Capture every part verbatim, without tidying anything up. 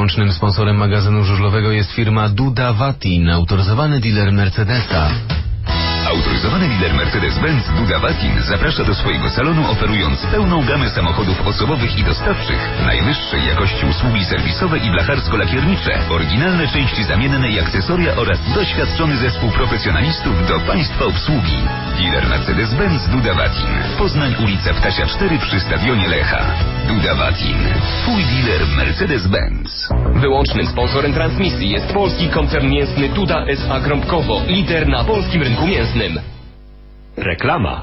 Wyłącznym sponsorem magazynu żużlowego jest firma Duda Vatin, autoryzowany dealer Mercedesa. Autoryzowany dealer Mercedes-Benz Duda Vatin zaprasza do swojego salonu, oferując pełną gamę samochodów osobowych i dostawczych, najwyższej jakości usługi serwisowe i blacharsko-lakiernicze, oryginalne części zamienne i akcesoria oraz doświadczony zespół profesjonalistów do Państwa obsługi. Dealer Mercedes-Benz Duda Vatin. Poznań, ulica Ptasia cztery przy Stadionie Lecha. Duda Vatin. Twój dealer Mercedes-Benz. Wyłącznym sponsorem transmisji jest polski koncern mięsny Duda S A Grąbkowo, lider na polskim rynku mięsnym. Reklama.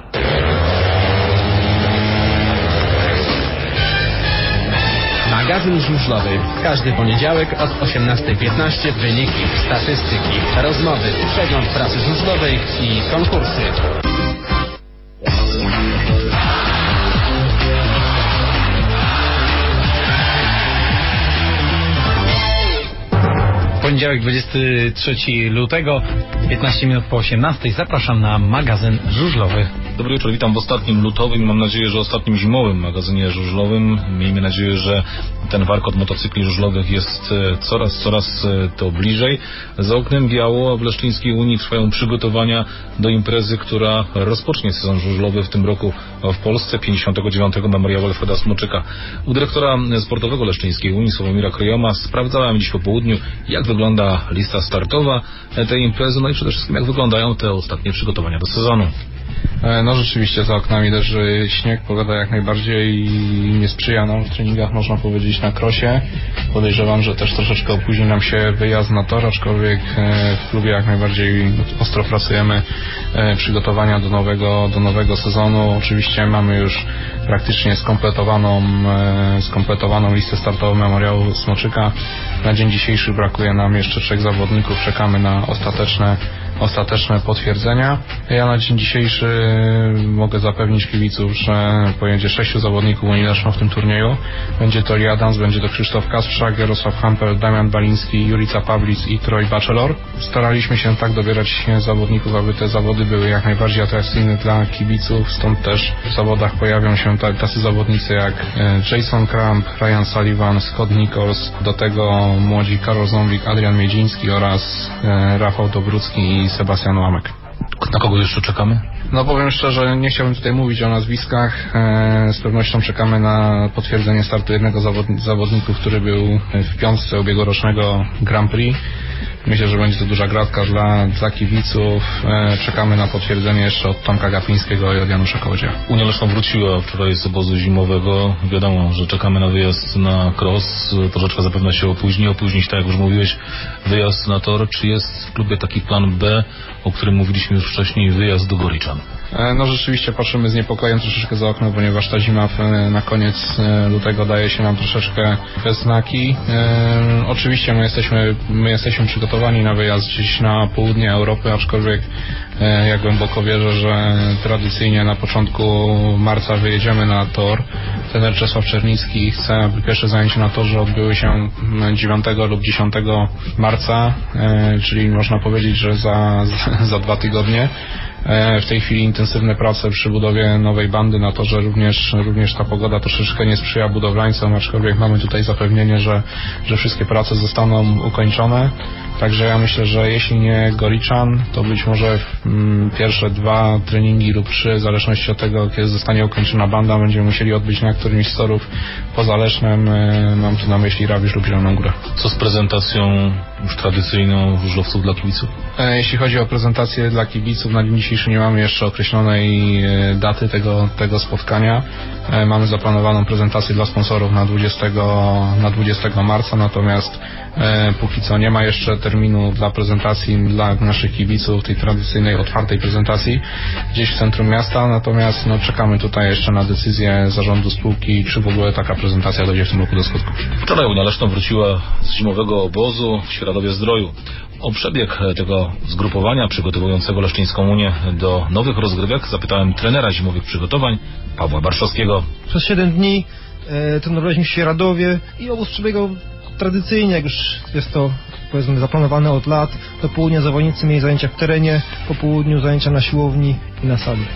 Magazyn żużlowy. Każdy poniedziałek od osiemnastej piętnaście wyniki, statystyki, rozmowy, przegląd prasy żużlowej i konkursy. Poniedziałek, dwudziestego trzeciego lutego, piętnaście minut po osiemnastej. Zapraszam na magazyn żużlowy. Dobry wieczór, witam w ostatnim lutowym i mam nadzieję, że ostatnim zimowym magazynie żużlowym. Miejmy nadzieję, że ten warkot motocykli żużlowych jest coraz, coraz to bliżej. Za oknem biało, a w Leszczyńskiej Unii trwają przygotowania do imprezy, która rozpocznie sezon żużlowy w tym roku w Polsce, pięćdziesiątego dziewiątego Memoriału Alfreda Smoczyka. U dyrektora sportowego Leszczyńskiej Unii, Sławomira Kryjoma, sprawdzałem dziś po południu, jak wygląda lista startowa tej imprezy, no i przede wszystkim jak wyglądają te ostatnie przygotowania do sezonu. No rzeczywiście za oknami leży śnieg, pogoda jak najbardziej nie sprzyja nam w treningach, można powiedzieć, na krosie. Podejrzewam, że też troszeczkę opóźni nam się wyjazd na tor, aczkolwiek w klubie jak najbardziej ostro pracujemy przygotowania do nowego, do nowego sezonu. Oczywiście mamy już praktycznie skompletowaną, skompletowaną listę startową Memoriału Smoczyka. Na dzień dzisiejszy brakuje nam jeszcze trzech zawodników, czekamy na ostateczne ostateczne potwierdzenia. Ja na dzień dzisiejszy mogę zapewnić kibiców, że pojedzie sześciu zawodników Unii Leszno w tym turnieju. Będzie to Lee Adams, będzie to Krzysztof Kasprzak, Jarosław Hampel, Damian Baliński, Julica Pawlic i Troy Bachelor. Staraliśmy się tak dobierać zawodników, aby te zawody były jak najbardziej atrakcyjne dla kibiców, stąd też w zawodach pojawią się tacy zawodnicy jak Jason Kramp, Ryan Sullivan, Scott Nichols, do tego młodzi Karol Zombik, Adrian Miedziński oraz Rafał Dobrucki i Sebastian Łamek. Na kogo jeszcze czekamy? No powiem szczerze, nie chciałbym tutaj mówić o nazwiskach. Z pewnością czekamy na potwierdzenie startu jednego z zawodników, który był w piątce ubiegłorocznego Grand Prix. Myślę, że będzie to duża gratka dla, dla kibiców. Czekamy na potwierdzenie jeszcze od Tomka Gapińskiego i od Janusza Kołodzieja. Unia Leszno wróciła wczoraj z obozu zimowego. Wiadomo, że czekamy na wyjazd na cross. Troszeczkę zapewne się opóźni. Opóźni się, tak jak już mówiłeś, wyjazd na tor. Czy jest w klubie taki plan B, o którym mówiliśmy już wcześniej, wyjazd do Goriczan? No rzeczywiście patrzymy z niepokojem troszeczkę za okno, ponieważ ta zima na koniec lutego daje się nam troszeczkę we znaki. E, oczywiście my jesteśmy, my jesteśmy przygotowani na wyjazd gdzieś na południe Europy, aczkolwiek e, ja głęboko wierzę, że tradycyjnie na początku marca wyjedziemy na tor. Trener Czesław Czernicki chce, aby pierwsze zajęcia na torze odbyły się dziewiątego lub dziesiątego marca, e, czyli można powiedzieć, że za, za, za dwa tygodnie. W tej chwili intensywne prace przy budowie nowej bandy na torze, również, również ta pogoda troszeczkę nie sprzyja budowlańcom, aczkolwiek mamy tutaj zapewnienie, że, że wszystkie prace zostaną ukończone. Także ja myślę, że jeśli nie Goriczan, to być może mm, pierwsze dwa treningi lub trzy, w zależności od tego, kiedy zostanie ukończona banda, będziemy musieli odbyć na którymś z torów poza Lesznem. Mam tu na myśli Rabisz lub Zieloną Górę. Co z prezentacją już tradycyjną żużlowców dla kibiców? Jeśli chodzi o prezentację dla kibiców, na dzień dzisiejszy nie mamy jeszcze określonej daty tego, tego spotkania. Mamy zaplanowaną prezentację dla sponsorów na dwudziestego marca, natomiast e, póki co nie ma jeszcze terminu dla prezentacji dla naszych kibiców, tej tradycyjnej, otwartej prezentacji gdzieś w centrum miasta, natomiast no, czekamy tutaj jeszcze na decyzję zarządu spółki, czy w ogóle taka prezentacja dojdzie w tym roku do skutku. Wczoraj Unia Leszno wróciła z zimowego obozu w Świeradowie-Zdroju. O przebieg tego zgrupowania przygotowującego Leszczyńską Unię do nowych rozgrywek zapytałem trenera zimowych przygotowań Pawła Barszowskiego. Przez siedem dni e, trenowaliśmy w Świeradowie i obóz przebiegał tradycyjnie, jak już jest to powiedzmy zaplanowane od lat. Do południa zawodnicy mieli zajęcia w terenie, po południu zajęcia na siłowni i na sali.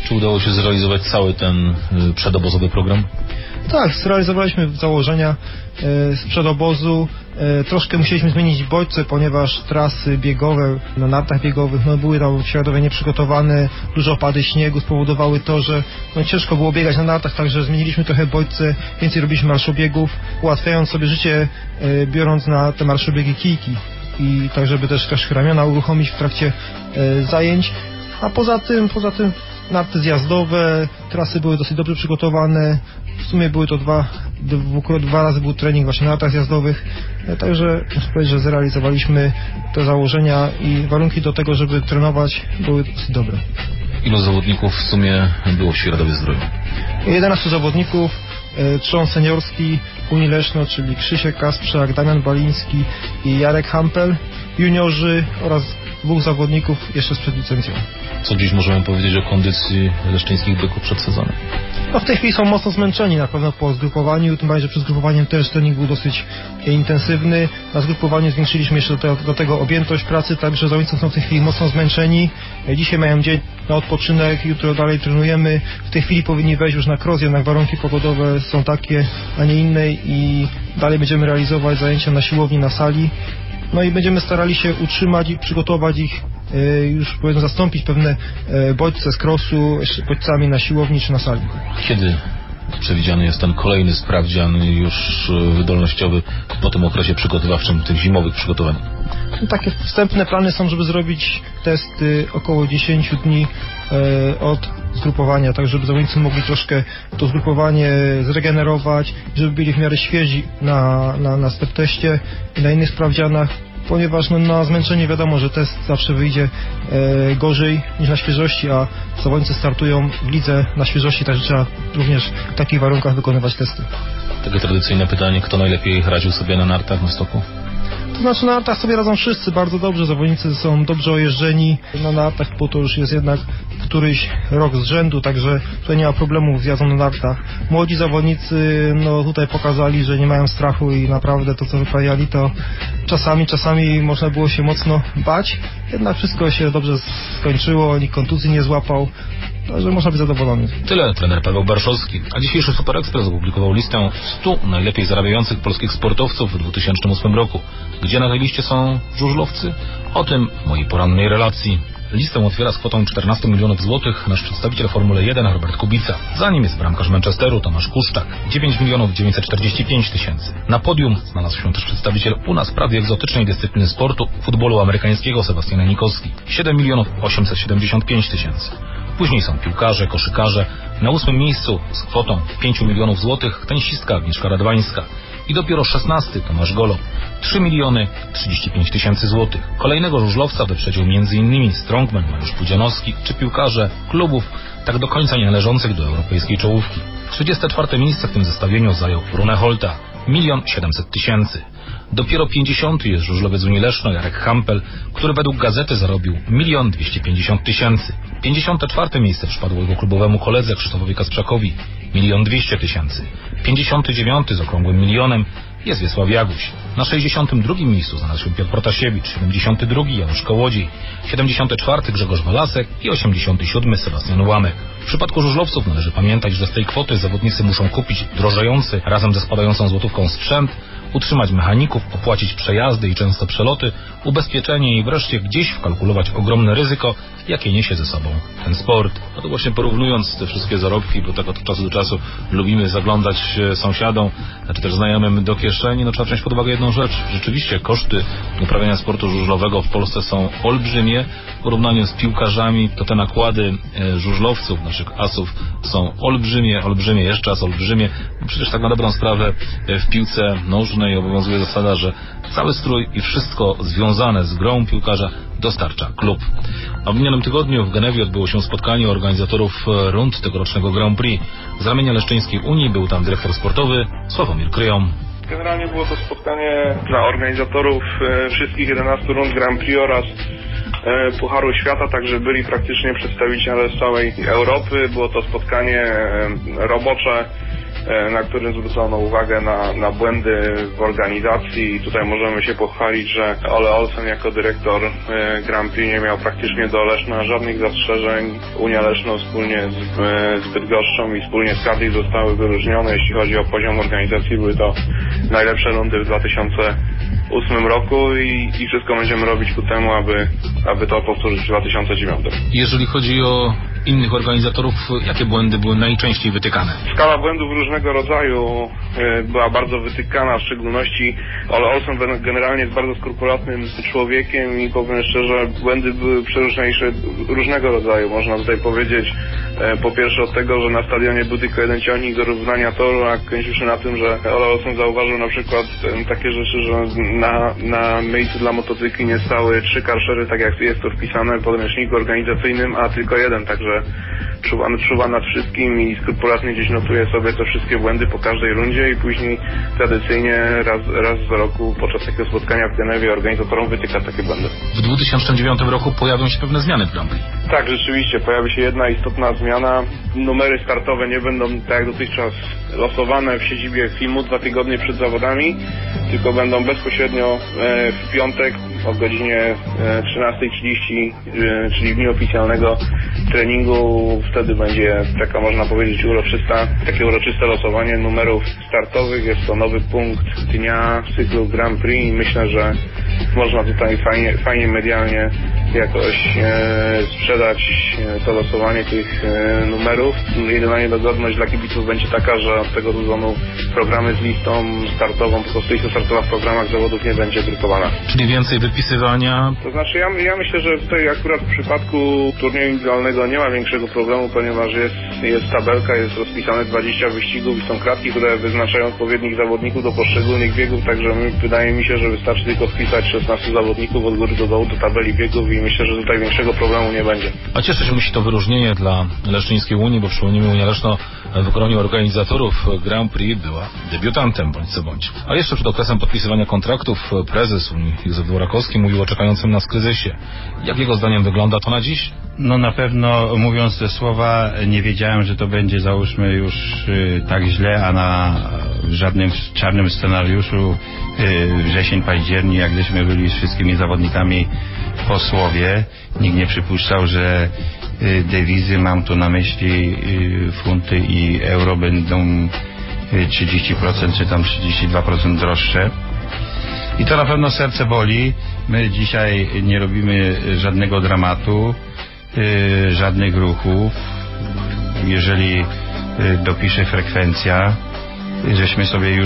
Czy udało się zrealizować cały ten y, przedobozowy program? Tak, zrealizowaliśmy założenia e, z przedobozu. E, troszkę musieliśmy zmienić bodźce, ponieważ trasy biegowe na nartach biegowych no, były tam świadomie nieprzygotowane. Duże opady śniegu spowodowały to, że no, ciężko było biegać na nartach, także zmieniliśmy trochę bodźce, więcej robiliśmy marszobiegów, ułatwiając sobie życie, e, biorąc na te marszobiegi kijki. I tak, żeby też troszkę ramiona uruchomić w trakcie e, zajęć. A poza tym, poza tym narty zjazdowe, trasy były dosyć dobrze przygotowane. W sumie były to dwa, dwa, dwa razy był trening właśnie na nartach zjazdowych. Także muszę powiedzieć, że zrealizowaliśmy te założenia i warunki do tego, żeby trenować, były dosyć dobre. Ilu zawodników w sumie było w Świeradowie Zdroju? jedenastu zawodników, e, trzon seniorski, Unii Leszno, czyli Krzysiek Kasprzak, Damian Baliński i Jarek Hampel, juniorzy oraz dwóch zawodników jeszcze sprzed licencją. Co dziś możemy powiedzieć o kondycji leszczyńskich byków przed sezonem? No w tej chwili są mocno zmęczeni na pewno po zgrupowaniu, tym bardziej, że przed zgrupowaniem też trening był dosyć intensywny. Na zgrupowaniu zwiększyliśmy jeszcze do tego, do tego objętość pracy, także zawodnicy są w tej chwili mocno zmęczeni. Dzisiaj mają dzień na odpoczynek, jutro dalej trenujemy. W tej chwili powinni wejść już na cross, jednak warunki pogodowe są takie, a nie inne i dalej będziemy realizować zajęcia na siłowni, na sali. No i będziemy starali się utrzymać i przygotować ich, e, już powiedzmy zastąpić pewne e, bodźce z crossu bodźcami na siłowni czy na sali. Kiedy przewidziany jest ten kolejny sprawdzian już wydolnościowy po tym okresie przygotowawczym, tych zimowych przygotowań? No, takie wstępne plany są, żeby zrobić testy około dziesięć dni e, od zgrupowania, tak żeby zawodnicy mogli troszkę to zgrupowanie zregenerować, żeby byli w miarę świeżi na, na, na step teście i na innych sprawdzianach, ponieważ no, na zmęczenie wiadomo, że test zawsze wyjdzie e, gorzej niż na świeżości, a zawodnicy startują w lidze na świeżości, także trzeba również w takich warunkach wykonywać testy. Takie tradycyjne pytanie, kto najlepiej radził sobie na nartach na stoku? To znaczy na nartach sobie radzą wszyscy bardzo dobrze, zawodnicy są dobrze ojeżdżeni na nartach, bo to już jest jednak któryś rok z rzędu, także tutaj nie ma problemu z jazdą na nartach. Młodzi zawodnicy no tutaj pokazali, że nie mają strachu i naprawdę to co wyprawiali to czasami, czasami można było się mocno bać, jednak wszystko się dobrze skończyło, nikt kontuzji nie złapał. Także można być zadowolony. Tyle trener Paweł Barszowski. A dzisiejszy Super Express opublikował listę stu najlepiej zarabiających polskich sportowców w dwa tysiące ósmym roku. Gdzie na tej liście są żużlowcy? O tym w mojej porannej relacji. Listę otwiera z kwotą czternaście milionów złotych nasz przedstawiciel Formuły jeden Robert Kubica. Za nim jest bramkarz Manchesteru Tomasz Kuszczak. dziewięć milionów dziewięćset czterdzieści pięć tysięcy. Na podium znalazł się też przedstawiciel u nas prawie egzotycznej dyscypliny sportu futbolu amerykańskiego Sebastian Nikowski. siedem milionów osiemset siedemdziesiąt pięć tysięcy. Później są piłkarze, koszykarze. Na ósmym miejscu z kwotą pięć milionów złotych tenisistka Agnieszka Radwańska. I dopiero szesnasty Tomasz Golo. trzy miliony trzydzieści pięć tysięcy złotych. Kolejnego żużlowca wyprzedził między innymi strongman Mariusz Pudzianowski czy piłkarze klubów tak do końca nie należących do europejskiej czołówki. trzydzieste czwarte miejsce w tym zestawieniu zajął Rune Holta. milion siedemset tysięcy. Dopiero pięćdziesiąty jest żużlowiec Unii Leszno Jarek Hampel, który według gazety zarobił milion dwieście pięćdziesiąt tysięcy. pięćdziesiąte czwarte miejsce przypadło jego klubowemu koledze Krzysztofowi Kasprzakowi, milion dwieście tysięcy. pięćdziesiąte dziewiąte z okrągłym milionem jest Wiesław Jaguś. Na sześćdziesiątym drugim miejscu znalazł się Piotr Protasiewicz, siedemdziesiąty drugi Janusz Kołodziej, siedemdziesiąty czwarty Grzegorz Walasek i osiemdziesiąty siódmy Sebastian Łamek. W przypadku żużlowców należy pamiętać, że z tej kwoty zawodnicy muszą kupić drożejący razem ze spadającą złotówką sprzęt, utrzymać mechaników, opłacić przejazdy i często przeloty, ubezpieczenie i wreszcie gdzieś wkalkulować ogromne ryzyko, jakie niesie ze sobą ten sport. No to właśnie porównując te wszystkie zarobki, bo tak od czasu do czasu lubimy zaglądać sąsiadom, czy też znajomym do kieszeni, no trzeba wziąć pod uwagę jedną rzecz. Rzeczywiście koszty uprawiania sportu żużlowego w Polsce są olbrzymie. W porównaniu z piłkarzami to te nakłady żużlowców, naszych asów są olbrzymie, olbrzymie, jeszcze raz olbrzymie. No przecież tak na dobrą sprawę w piłce nożnej obowiązuje zasada, że cały strój i wszystko związane z grą piłkarza dostarcza klub. A w minionym tygodniu w Genewie odbyło się spotkanie organizatorów rund tegorocznego Grand Prix. Z ramienia Leszczyńskiej Unii był tam dyrektor sportowy Sławomir Kryjom. Generalnie było to spotkanie dla organizatorów e, wszystkich jedenastu rund Grand Prix oraz e, Pucharu Świata, także byli praktycznie przedstawiciele z całej Europy. Było to spotkanie e, robocze na którym zwrócono uwagę na, na błędy w organizacji i tutaj możemy się pochwalić, że Ole Olsen jako dyrektor Grand Prix nie miał praktycznie do Leszna żadnych zastrzeżeń. Unia Leszno wspólnie z, z Bydgoszczą i wspólnie z Cardiff zostały wyróżnione. Jeśli chodzi o poziom organizacji, były to najlepsze rundy w dwa tysiące ósmym roku i, i wszystko będziemy robić ku temu, aby, aby to powtórzyć w dwa tysiące dziewiątym. Jeżeli chodzi o innych organizatorów, jakie błędy były najczęściej wytykane? Skala błędów różnego rodzaju y, była bardzo wytykana, w szczególności Ole Olsen generalnie jest bardzo skrupulatnym człowiekiem i powiem szczerze, błędy były przeróżniejsze, różnego rodzaju. Można tutaj powiedzieć y, po pierwsze od tego, że na stadionie był tylko jeden ciągnik do równania toru, a kończył na tym, że Ole Olsen zauważył na przykład y, takie rzeczy, że na, na miejscu dla motocykli nie stały trzy karszery, tak jak jest to wpisane w podręczniku organizacyjnym, a tylko jeden, także czuwa, czuwa nad wszystkim i skrupulatnie gdzieś notuje sobie te wszystkie błędy po każdej rundzie i później tradycyjnie raz, raz w roku podczas takiego spotkania w Genewie organizatorom wytyka takie błędy. W dwa tysiące dziewiątym roku pojawią się pewne zmiany w Grand Prix. Tak, rzeczywiście, pojawi się jedna istotna zmiana. Numery startowe nie będą tak jak dotychczas losowane w siedzibie filmu dwa tygodnie przed zawodami, tylko będą bezpośrednio w piątek o godzinie trzynasta trzydzieści, czyli w dniu oficjalnego treningu. Wtedy będzie taka, można powiedzieć, uroczysta, takie uroczyste losowanie numerów startowych. Jest to nowy punkt dnia w cyklu Grand Prix i myślę, że można tutaj fajnie, fajnie medialnie jakoś e, sprzedać to losowanie tych e, numerów. Jedyna niedogodność dla kibiców będzie taka, że od tego sezonu programy z listą startową, po prostu lista startowa w programach zawodów nie będzie drukowana. Czyli więcej wypisywania? To znaczy ja, ja myślę, że tutaj akurat w przypadku turnieju indywidualnego nie ma większego problemu, ponieważ jest, jest tabelka, jest rozpisane dwadzieścia wyścigów i są kratki, które wyznaczają odpowiednich zawodników do poszczególnych biegów, także my, wydaje mi się, że wystarczy tylko wpisać szesnastu zawodników od góry do dołu do tabeli biegów i myślę, że tutaj większego problemu nie będzie. A cieszyć musi to wyróżnienie dla Leszczyńskiej Unii, bo przypomnijmy, Unia Leszno w gronie organizatorów Grand Prix była debiutantem, bądź co bądź. A jeszcze przed okresem podpisywania kontraktów prezes Unii Józef Dworakowski mówił o czekającym nas kryzysie. Jak jego zdaniem wygląda to na dziś? No na pewno, mówiąc te słowa, nie wiedziałem, że to będzie, załóżmy, już y, tak źle, a na w żadnym czarnym scenariuszu y, wrzesień, październik, jak gdyśmy byli z wszystkimi zawodnikami w Osłowie, nikt nie przypuszczał, że y, dewizy, mam tu na myśli y, funty i euro, będą y, trzydzieści procent czy tam trzydzieści dwa procent droższe. I to na pewno serce boli. My dzisiaj nie robimy żadnego dramatu, yy, żadnych ruchów. Jeżeli yy, dopisze frekwencja, yy, żeśmy sobie już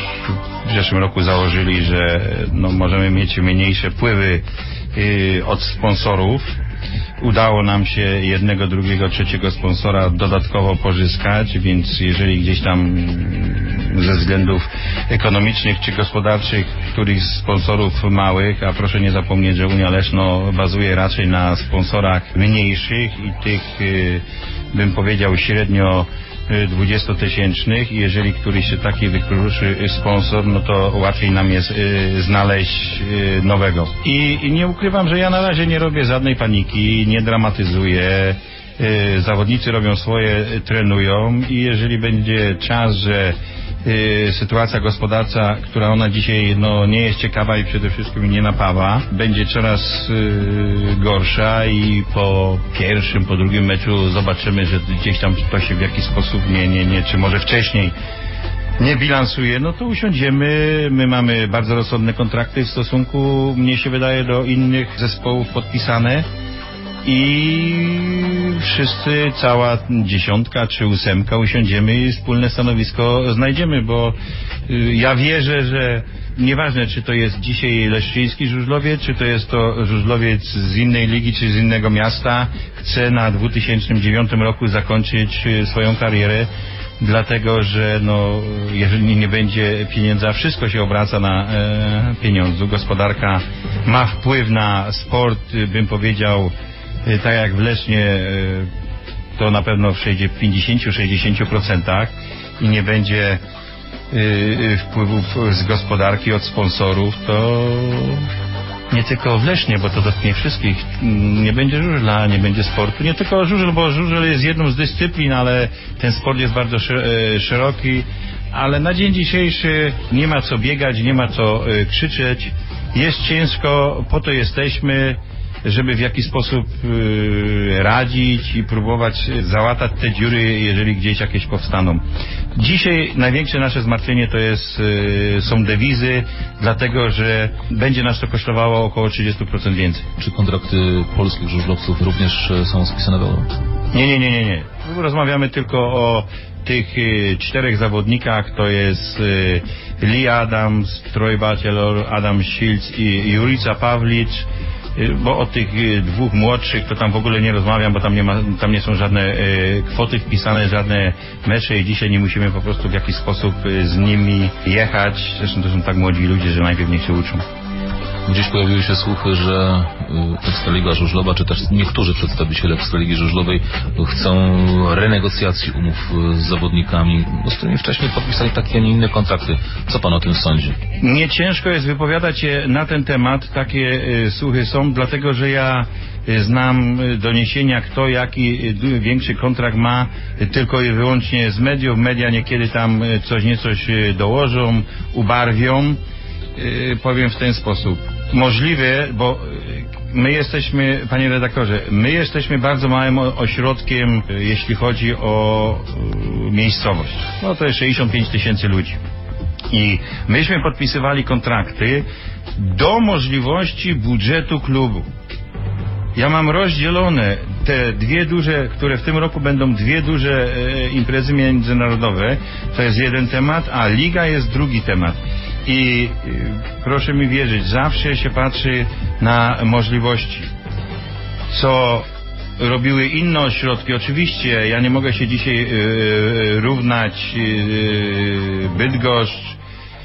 w zeszłym roku założyli, że no, możemy mieć mniejsze wpływy yy, od sponsorów. Udało nam się jednego, drugiego, trzeciego sponsora dodatkowo pozyskać, więc jeżeli gdzieś tam ze względów ekonomicznych czy gospodarczych których z sponsorów małych, a proszę nie zapomnieć, że Unia Leszno bazuje raczej na sponsorach mniejszych i tych, bym powiedział, średnio dwudziestotysięcznych i jeżeli któryś się taki wykruszy sponsor, no to łatwiej nam jest y, znaleźć y, nowego. I, I nie ukrywam, że ja na razie nie robię żadnej paniki, nie dramatyzuję. Y, zawodnicy robią swoje, trenują i jeżeli będzie czas, że y, sytuacja gospodarcza, która ona dzisiaj no, nie jest ciekawa i przede wszystkim nie napawa, będzie coraz y, gorsza i po pierwszym, po drugim meczu zobaczymy, że gdzieś tam to się w jakiś sposób nie, nie, nie, czy może wcześniej nie bilansuje, no to usiądziemy. My mamy bardzo rozsądne kontrakty w stosunku, mnie się wydaje, do innych zespołów podpisane. I wszyscy, cała dziesiątka czy ósemka usiądziemy i wspólne stanowisko znajdziemy, bo y, ja wierzę, że nieważne czy to jest dzisiaj leszczyński żużlowiec, czy to jest to żużlowiec z innej ligi, czy z innego miasta, chce na dwa tysiące dziewiątym roku zakończyć y, swoją karierę, dlatego że no, jeżeli nie będzie pieniędzy, a wszystko się obraca na e, pieniądzu, gospodarka ma wpływ na sport, bym powiedział, tak jak w Lesznie, to na pewno przejdzie w pięćdziesiąt do sześćdziesięciu procent i nie będzie wpływów z gospodarki od sponsorów, to nie tylko w Lesznie, bo to dotknie wszystkich. Nie będzie żużla, nie będzie sportu. Nie tylko żużel, bo żużel jest jedną z dyscyplin, ale ten sport jest bardzo szeroki. Ale na dzień dzisiejszy nie ma co biegać, nie ma co krzyczeć. Jest ciężko, po to jesteśmy, żeby w jakiś sposób yy, radzić i próbować załatać te dziury, jeżeli gdzieś jakieś powstaną. Dzisiaj największe nasze zmartwienie to jest, yy, są dewizy, dlatego że będzie nas to kosztowało około trzydzieści procent więcej. Czy kontrakty polskich żużlowców również są spisane w euro? Nie, nie, nie, nie, nie. Rozmawiamy tylko o tych y, czterech zawodnikach, to jest y, Lee Adams, Troy Bachelor, Adam Shields i Jurica Pawlicz. Bo o tych dwóch młodszych to tam w ogóle nie rozmawiam, bo tam nie ma, tam nie są żadne e, kwoty wpisane, żadne mecze i dzisiaj nie musimy po prostu w jakiś sposób z nimi jechać. Zresztą to są tak młodzi ludzie, że najpierw niech się uczą. Gdzieś pojawiły się słuchy, że Ekstraliga Żużlowa, czy też niektórzy przedstawiciele Ekstraligi Żużlowej chcą renegocjacji umów z zawodnikami, z którymi wcześniej podpisali takie, a nie inne kontrakty. Co pan o tym sądzi? Nie ciężko jest wypowiadać się na ten temat. Takie y, słuchy są, dlatego że ja y, znam doniesienia, kto jaki y, większy kontrakt ma, y, tylko i wyłącznie z mediów. Media niekiedy tam y, coś niecoś y, dołożą, ubarwią. Yy, powiem w ten sposób. Możliwe, bo my jesteśmy, panie redaktorze, my jesteśmy bardzo małym ośrodkiem, jeśli chodzi o yy, miejscowość. No to jest sześćdziesiąt pięć tysięcy ludzi. I myśmy podpisywali kontrakty do możliwości budżetu klubu. Ja mam rozdzielone te dwie duże, które w tym roku będą dwie duże e, imprezy międzynarodowe. To jest jeden temat, a liga jest drugi temat. I e, proszę mi wierzyć, zawsze się patrzy na możliwości. Co robiły inne ośrodki. Oczywiście ja nie mogę się dzisiaj e, równać e, Bydgoszcz,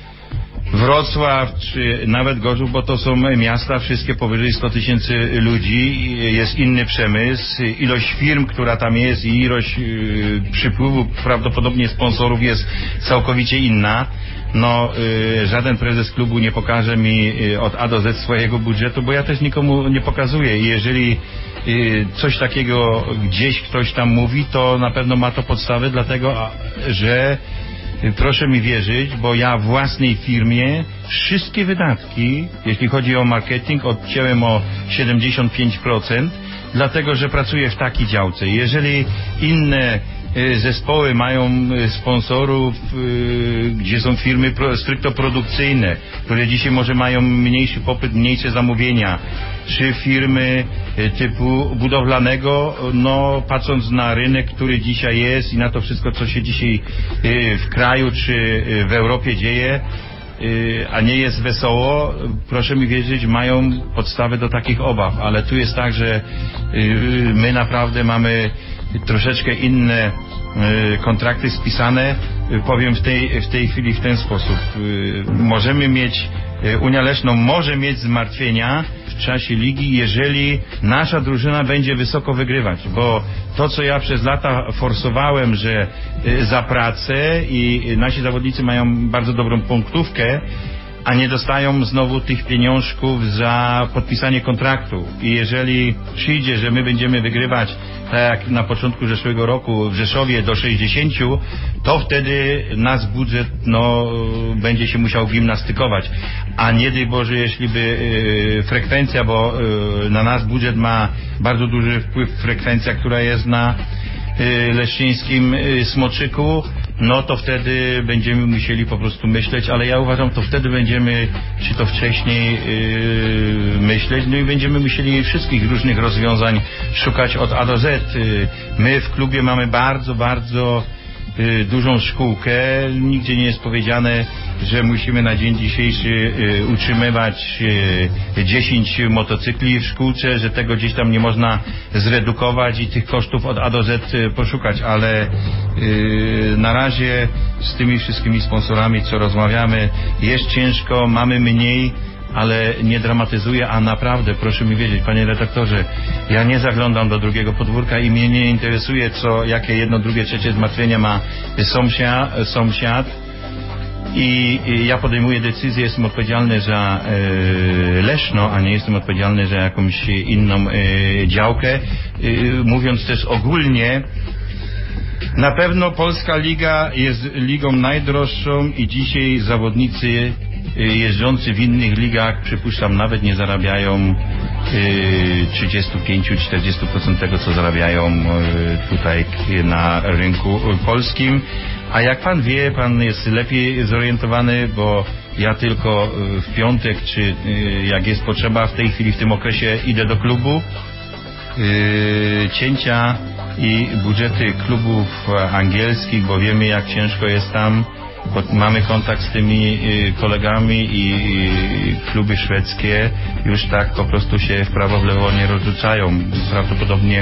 Wrocław czy nawet Gorzów, bo to są miasta wszystkie powyżej sto tysięcy ludzi, jest inny przemysł, ilość firm, która tam jest i ilość yy, przypływu prawdopodobnie sponsorów jest całkowicie inna. No, yy, żaden prezes klubu nie pokaże mi yy, od A do Z swojego budżetu, bo ja też nikomu nie pokazuję i jeżeli yy, coś takiego gdzieś ktoś tam mówi, to na pewno ma to podstawy, dlatego że proszę mi wierzyć, bo ja w własnej firmie wszystkie wydatki, jeśli chodzi o marketing, odcięłem o siedemdziesiąt pięć procent, dlatego że pracuję w takiej działce. Jeżeli inne zespoły mają sponsorów, gdzie są firmy stricto produkcyjne, które dzisiaj może mają mniejszy popyt, mniejsze zamówienia, czy firmy typu budowlanego, no patrząc na rynek, który dzisiaj jest i na to wszystko, co się dzisiaj w kraju czy w Europie dzieje, a nie jest wesoło, proszę mi wierzyć, mają podstawę do takich obaw, ale tu jest tak, że my naprawdę mamy troszeczkę inne kontrakty spisane. Powiem w tej, w tej chwili w ten sposób. Możemy mieć, Unia Leszno może mieć zmartwienia w czasie ligi, jeżeli nasza drużyna będzie wysoko wygrywać, bo to, co ja przez lata forsowałem, że za pracę i nasi zawodnicy mają bardzo dobrą punktówkę, a nie dostają znowu tych pieniążków za podpisanie kontraktu. I jeżeli przyjdzie, że my będziemy wygrywać tak jak na początku zeszłego roku w Rzeszowie do sześćdziesięciu, to wtedy nasz budżet no, będzie się musiał gimnastykować. A nie daj Boże, jeśli by yy, frekwencja, bo yy, na nasz budżet ma bardzo duży wpływ frekwencja, która jest na yy, leszczyńskim yy, Smoczyku, no to wtedy będziemy musieli po prostu myśleć, ale ja uważam, to wtedy będziemy, czy to wcześniej yy, myśleć, no i będziemy musieli wszystkich różnych rozwiązań szukać od A do Z. Yy, my w klubie mamy bardzo, bardzo yy, dużą szkółkę. Nigdzie nie jest powiedziane, że musimy na dzień dzisiejszy yy, utrzymywać yy, dziesięć motocykli w szkółce, że tego gdzieś tam nie można zredukować i tych kosztów od A do Z yy, poszukać, ale yy, na razie z tymi wszystkimi sponsorami, co rozmawiamy, jest ciężko, mamy mniej, ale nie dramatyzuję, a naprawdę, proszę mi wiedzieć, panie redaktorze, ja nie zaglądam do drugiego podwórka i mnie nie interesuje, co, jakie jedno, drugie, trzecie zmartwienia ma sąsiad, sąsiad. i, i ja podejmuję decyzję, jestem odpowiedzialny za e, Leszno, a nie jestem odpowiedzialny za jakąś inną e, działkę. E, mówiąc też ogólnie, na pewno Polska Liga jest ligą najdroższą i dzisiaj zawodnicy jeżdżący w innych ligach, przypuszczam, nawet nie zarabiają trzydzieści pięć do czterdziestu procent tego, co zarabiają tutaj na rynku polskim. A jak pan wie, pan jest lepiej zorientowany, bo ja tylko w piątek, czy jak jest potrzeba w tej chwili, w tym okresie idę do klubu. Cięcia i budżety klubów angielskich, bo wiemy, jak ciężko jest tam. Mamy kontakt z tymi kolegami i kluby szwedzkie już tak po prostu się w prawo w lewo nie rozrzucają. Prawdopodobnie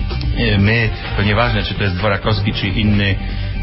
my, to nieważne, czy to jest Dworakowski, czy inny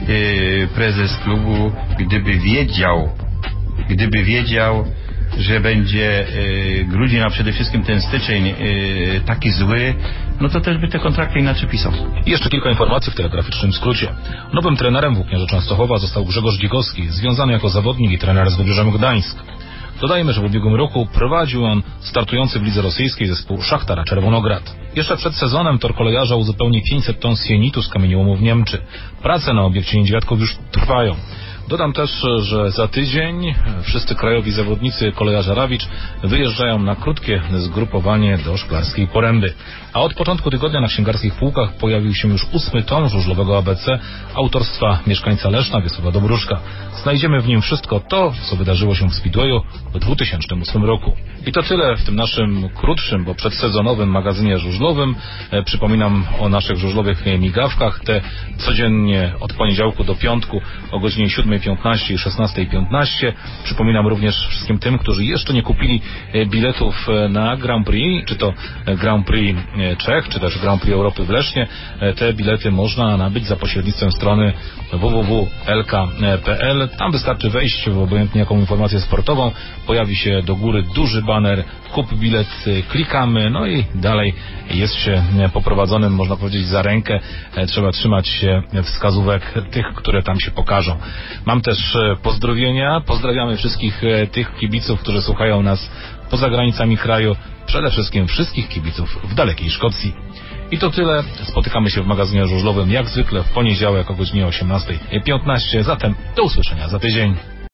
prezes klubu, gdyby wiedział, gdyby wiedział, że będzie y, grudzień, a przede wszystkim ten styczeń y, taki zły, no to też by te kontrakty inaczej pisał. I jeszcze kilka informacji w telegraficznym skrócie. Nowym trenerem Włókniarza Częstochowa został Grzegorz Dzikowski, związany jako zawodnik i trener z Wybierzem Gdańsk. Dodajmy, że w ubiegłym roku prowadził on startujący w lidze rosyjskiej zespół Szachtara Czerwonograd. Jeszcze przed sezonem tor kolejarza uzupełni pięćset ton sienitu z kamieniołomów Niemczy. Prace na obiekcie Niedźwiadków już trwają. Dodam też, że za tydzień wszyscy krajowi zawodnicy kolejarza Rawicz wyjeżdżają na krótkie zgrupowanie do Szklarskiej Poręby. A od początku tygodnia na księgarskich półkach pojawił się już ósmy tom żużlowego A B C autorstwa mieszkańca Leszna Wiesława Dobruszka. Znajdziemy w nim wszystko to, co wydarzyło się w Speedwayu w dwa tysiące ósmym roku. I to tyle w tym naszym krótszym, bo przedsezonowym magazynie żużlowym. E, przypominam o naszych żużlowych migawkach. Te codziennie od poniedziałku do piątku o godzinie siódmej piętnaście i szesnastej piętnaście. Przypominam również wszystkim tym, którzy jeszcze nie kupili biletów na Grand Prix, czy to Grand Prix Czech, czy też Grand Prix Europy w Lesznie. Te bilety można nabyć za pośrednictwem strony w w w kropka l k kropka p l. Tam wystarczy wejść w obojętnie jaką informację sportową. Pojawi się do góry duży baner, kup bilet, klikamy, no i dalej jest się poprowadzonym, można powiedzieć, za rękę. Trzeba trzymać się wskazówek tych, które tam się pokażą. Mam też pozdrowienia. Pozdrawiamy wszystkich tych kibiców, którzy słuchają nas poza granicami kraju. Przede wszystkim wszystkich kibiców w dalekiej Szkocji. I to tyle. Spotykamy się w magazynie żużlowym jak zwykle w poniedziałek o godzinie osiemnastej piętnaście. Zatem do usłyszenia za tydzień.